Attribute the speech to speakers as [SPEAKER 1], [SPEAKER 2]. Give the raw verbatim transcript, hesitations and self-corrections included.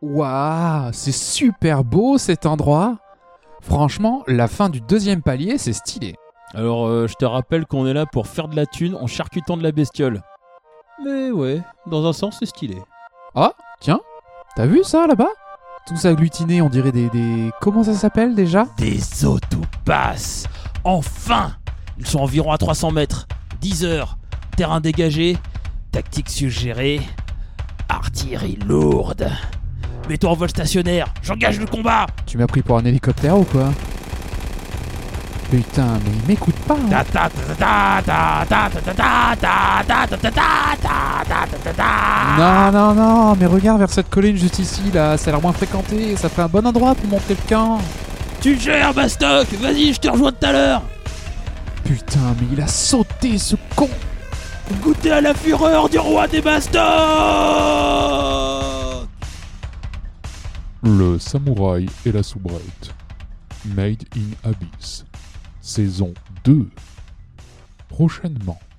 [SPEAKER 1] Waouh, c'est super beau cet endroit. Franchement, la fin du deuxième palier, c'est stylé.
[SPEAKER 2] Alors, euh, je te rappelle qu'on est là pour faire de la thune en charcutant de la bestiole. Mais ouais, dans un sens, c'est stylé.
[SPEAKER 1] Ah, tiens, t'as vu ça là-bas? Tous agglutinés, on dirait des, des... Comment ça s'appelle déjà?
[SPEAKER 2] Des autopasses. Enfin! Ils sont environ à trois cents mètres. dix heures. Terrain dégagé. Tactique suggérée. Artillerie lourde. Mets-toi en vol stationnaire. J'engage le combat.
[SPEAKER 1] Tu m'as pris pour un hélicoptère ou quoi? Putain, mais il m'écoute pas, hein.
[SPEAKER 2] Ta ta ta ta ta ta ta ta ta ta ta ta ta ta ta ta ta.
[SPEAKER 1] Non, non, non, mais regarde vers cette colline juste ici, là, ça a l'air moins fréquenté, ça fait un bon endroit pour monter le camp.
[SPEAKER 2] Tu le gères, Bastoc. Vas-y, je te rejoins tout à l'heure.
[SPEAKER 1] Putain, mais il a sauté, ce con.
[SPEAKER 2] Goûtez à la fureur du roi des Bastocs.
[SPEAKER 3] Le samouraï et la soubrette. Made in Abyss. Saison deux. Prochainement.